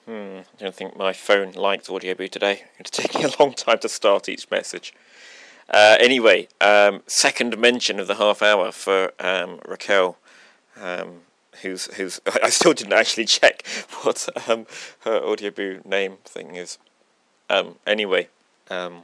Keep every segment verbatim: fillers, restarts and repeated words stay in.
Hmm, I don't think my phone likes Audioboo today. It's taking a long time to start each message. Uh, anyway, um, second mention of the half hour for um, Raquel, um, who's who's. I still didn't actually check what um, her Audioboo name thing is. Um, anyway, um,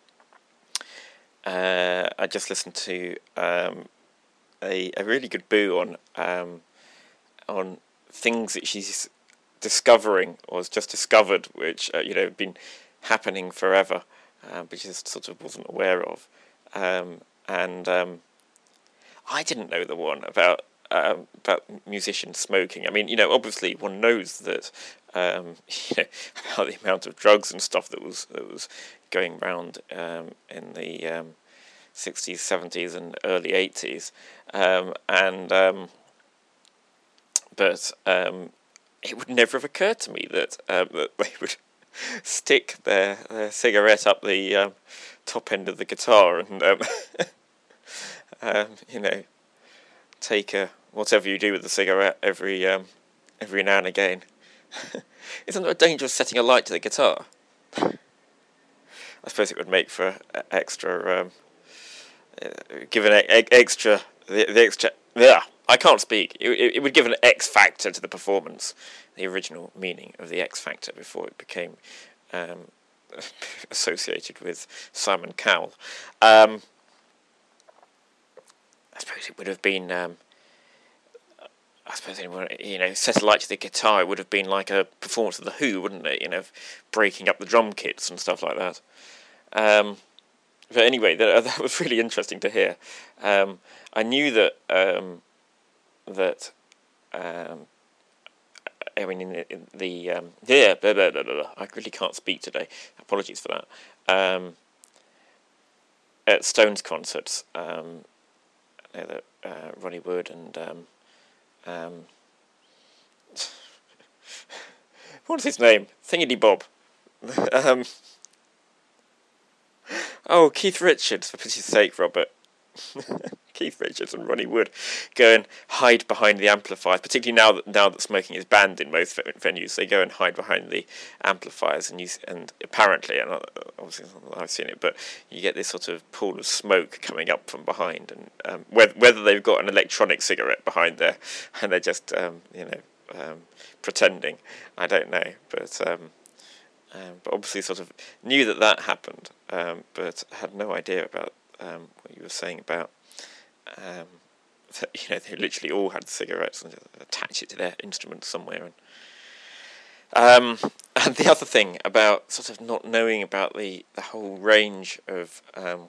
uh, I just listened to um, a a really good boo on um, on things that she's discovering or has just discovered, which uh, you know have been happening forever, uh, but she just sort of wasn't aware of. Um, and um, I didn't know the one about um, about musicians smoking. I mean, you know, obviously one knows that um, you know about the amount of drugs and stuff that was that was going around um, in the um, sixties, seventies, and early eighties, um, and um, but um, it would never have occurred to me that, um, that they would stick their, their cigarette up the um, top end of the guitar and um, um, you know take a whatever you do with the cigarette every um, every now and again. Isn't there a danger of setting a light to the guitar? I suppose it would make for extra um, uh, give an e- extra the, the extra yeah. I can't speak. It, it would give an X factor to the performance, the original meaning of the X Factor before it became um, associated with Simon Cowell. Um, I suppose it would have been. Um, I suppose anyone, you know, set a light to the guitar. It would have been like a performance of the Who, wouldn't it? You know, breaking up the drum kits and stuff like that. Um, but anyway, that, that was really interesting to hear. Um, I knew that. Um, that um, I mean in the, in the um, yeah blah, blah, blah, blah. I really can't speak today, apologies for that. Um, at Stones concerts, um, I know that uh, Ronnie Wood and um, um, what's his name, Thingity Bob, um, oh Keith Richards, for pity's sake, Robert. Keith Richards and Ronnie Wood go and hide behind the amplifiers, particularly now that now that smoking is banned in most venues. They go and hide behind the amplifiers, and you and apparently, and obviously I've seen it, but you get this sort of pool of smoke coming up from behind, and um, whether whether they've got an electronic cigarette behind there, and they're just um, you know um, pretending, I don't know, but. Um, um, but obviously, sort of knew that that happened, um, but had no idea about um, what you were saying about. Um, that, you know, they literally all had cigarettes and just attach it to their instrument somewhere. And, um, and the other thing about sort of not knowing about the, the whole range of um,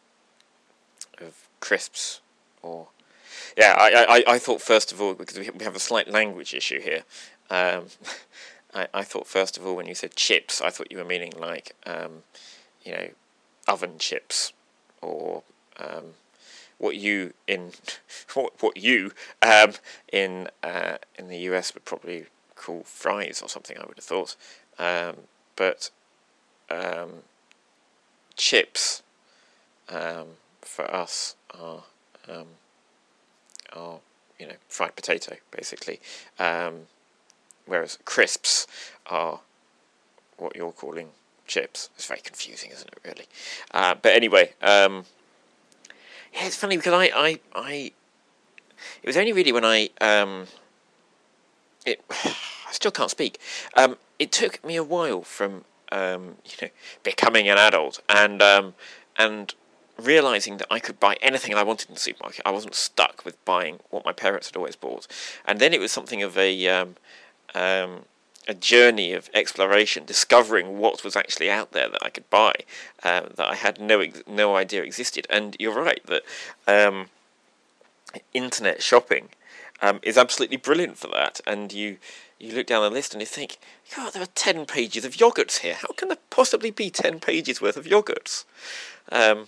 of crisps, or yeah, I, I I thought first of all, because we have a slight language issue here. Um, I, I thought first of all when you said chips, I thought you were meaning like um, you know, oven chips, or um, what you in what what you um, in uh, in the U S would probably call fries or something. I would have thought, um, but um, chips um, for us are um, are you know fried potato basically, um, whereas crisps are what you're calling chips. It's very confusing, isn't it? Really, uh, but anyway. Um, Yeah, it's funny because I, I, I, it was only really when I, um, it, I still can't speak. Um, it took me a while from, um, you know, becoming an adult and, um, and realising that I could buy anything I wanted in the supermarket. I wasn't stuck with buying what my parents had always bought. And then it was something of a, um, um, a journey of exploration, discovering what was actually out there that I could buy, um, that I had no no idea existed. And you're right that um, internet shopping um, is absolutely brilliant for that. And you you look down the list and you think, God, there are ten pages of yogurts here. How can there possibly be ten pages worth of yogurts? Um,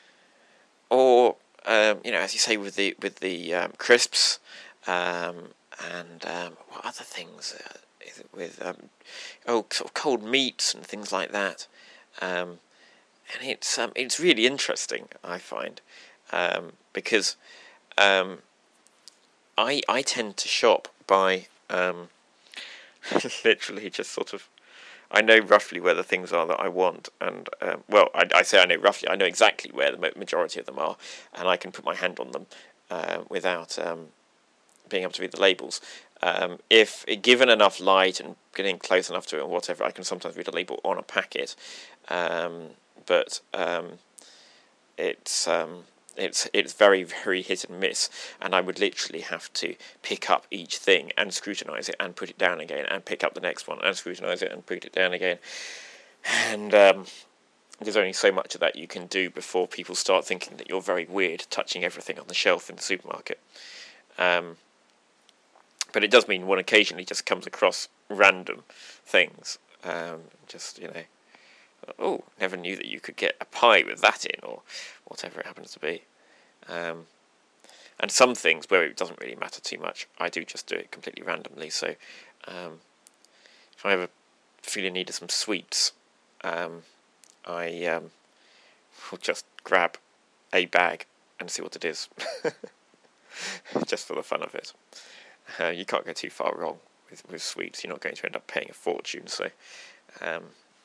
or um, you know, as you say with the with the um, crisps um, and um, what other things. Uh, with um, oh sort of cold meats and things like that, um, and it's um, it's really interesting, I find, um, because um, I I tend to shop by um, Literally just sort of, I know roughly where the things are that I want, and um, well, I, I say I know roughly, I know exactly where the majority of them are, and I can put my hand on them uh, without um, being able to read the labels. Um, if given enough light and getting close enough to it or whatever, I can sometimes read a label on a packet, um, but um, it's um, it's it's very very hit and miss, and I would literally have to pick up each thing and scrutinise it and put it down again, and pick up the next one and scrutinise it and put it down again, and um, there's only so much of that you can do before people start thinking that you're very weird, touching everything on the shelf in the supermarket. Um, But it does mean one occasionally just comes across random things. Um, just, you know, oh, never knew that you could get a pie with that in, or whatever it happens to be. Um, and some things where it doesn't really matter too much, I do just do it completely randomly. So um, if I ever feel in need of some sweets, um, I um, will just grab a bag and see what it is, just for the fun of it. Uh, you can't go too far wrong with, with sweets. You're not going to end up paying a fortune. So, um,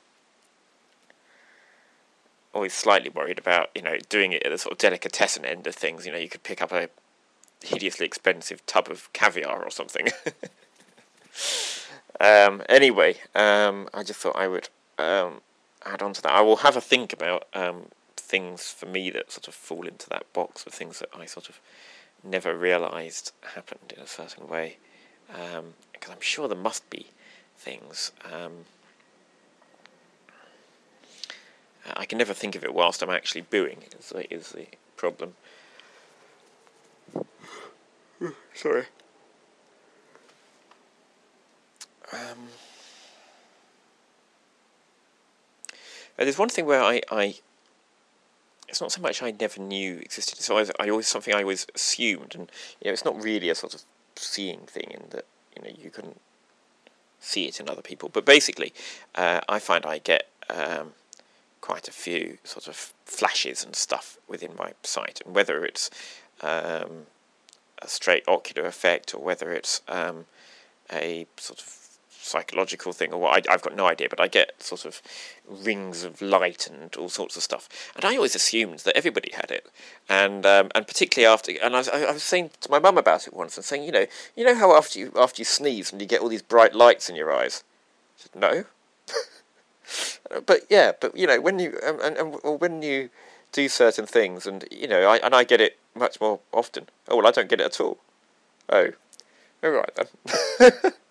always slightly worried about, you know, doing it at the sort of delicatessen end of things. You know, you could pick up a hideously expensive tub of caviar or something. um, anyway, um, I just thought I would um, add on to that. I will have a think about um, things for me that sort of fall into that box of things that I sort of never realised happened in a certain way, um, because I'm sure there must be things. Um, I can never think of it whilst I'm actually booing, is the, is the problem. Sorry. Um, there's one thing where I, I it's not so much I never knew existed. So I, I always something I always assumed, and you know, it's not really a sort of seeing thing in that, you know, you can see it in other people. But basically, uh, I find I get um, quite a few sort of flashes and stuff within my sight, and whether it's um, a straight ocular effect or whether it's um, a sort of psychological thing or what, I, I've got no idea, but I get sort of rings of light and all sorts of stuff, and I always assumed that everybody had it, and um, and particularly after, and I was, I was saying to my mum about it once, and saying, you know, you know how after you after you sneeze and you get all these bright lights in your eyes. She said, no. But yeah, but you know, when you um, and, and or when you do certain things, and you know, I and I get it much more often. Oh well, I don't get it at all. Oh, all right then.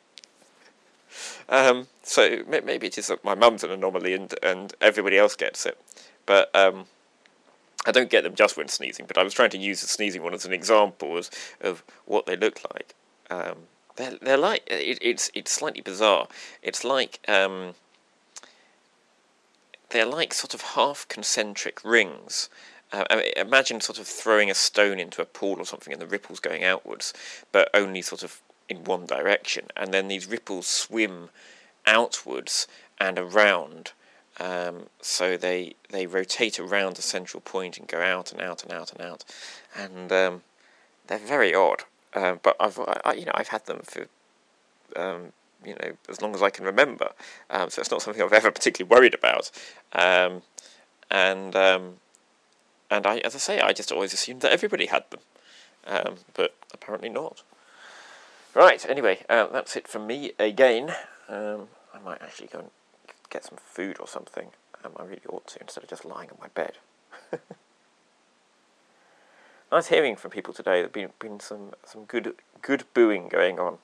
Um, so maybe it is that my mum's an anomaly and, and everybody else gets it. But um, I don't get them just when sneezing, but I was trying to use the sneezing one as an example as, of what they look like. Um, they're, they're like, it, it's it's slightly bizarre. It's like, um, they're like sort of half concentric rings. Uh, I mean, imagine sort of throwing a stone into a pool or something and the ripples going outwards, but only sort of in one direction, and then these ripples swim outwards and around, um, so they they rotate around the central point and go out and out and out and out, and um, they're very odd. Um, but I've I, you know I've had them for um, you know as long as I can remember, um, so it's not something I've ever particularly worried about, um, and um, and I as I say I just always assumed that everybody had them, um, but apparently not. Right, anyway, uh, that's it from me again. Um, I might actually go and get some food or something. Um, I really ought to, instead of just lying on my bed. Nice hearing from people today. There's been been some, some good good booing going on.